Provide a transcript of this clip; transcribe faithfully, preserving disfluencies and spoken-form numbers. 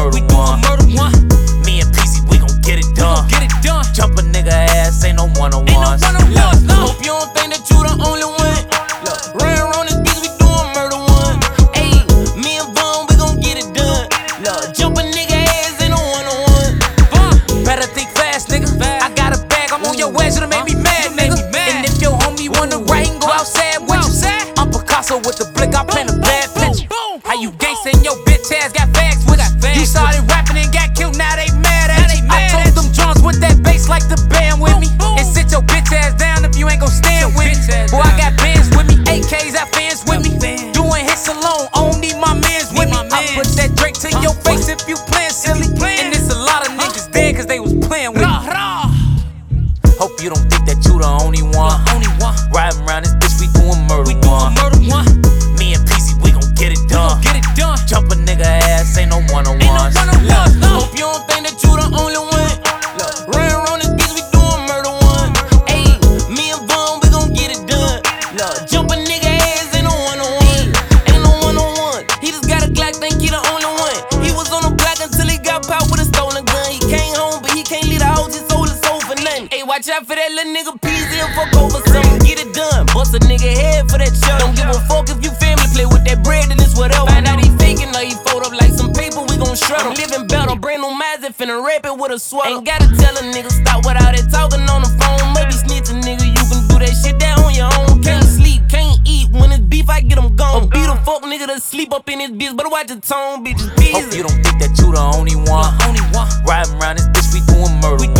murder we one. doing murder one. Me and P C, we gon' get it done. Get it done. Jump a nigga ass, ain't no one on Ain't no ones. one on ones, no. Hope you don't think that you the only one. Look, round around this bitch, we doing murder one. Ayy, me and Vaughn, we gon' get it done. Look, jump a nigga ass, ain't no one on one. Better think fast, nigga. I got a bag, I'm on your ass, you done make me mad, nigga. And if your homie wanna rain, go outside with you. I'm Picasso with the blick, I paint a bad picture. How you gangsta and your bitch ass got fags with you? You started rapping and got killed, now they mad at you. I told them drums with that bass like the band with me. And sit your bitch ass down if you ain't gon' stand with me. Boy, I got bands with me, A Ks, I fans with me. Doing hits alone, I don't need my mans with me. I put that Drake to your face if you playin' silly. And it's a lot of niggas dead cause they was playin' with me. Hope you don't think that you the only one. Riding around this bitch, we doing murder one. Me and P C, we gon' get it done. Jump a nigga ass, ain't no one on ones. Hope you don't think that you the only one. Look, round around this bitch, we doing murder one. Ayy, me and Vaughn, we gon' get it done. Look, jump a nigga ass, ain't no one on one. Ain't no one on one. He just got a Glock, think he the only one. He was on the block until he got popped with a stolen gun. He came home, but he can't leave the house, he sold his soul for nothing. Ayy, watch out for that little nigga Peasy and fuck over something. Get it done, bust a nigga head for that show. Don't give a fuck if you family play with that bread and it's whatever. Find out he faking or he fold up like some paper, we gon' shred him. Living better, brand new Mazda, finna rap it with a swallow. Ain't gotta tell a nigga stop with all that talking on the phone. Maybe snitching, nigga, you can do that shit down on your own. Can't sleep, can't eat, when it's beef, I get him gone. Beat a fuck nigga to sleep up in his bitch, but watch the tone, bitches busy. Hope you don't think that you the only one. Riding around this bitch, we doing murder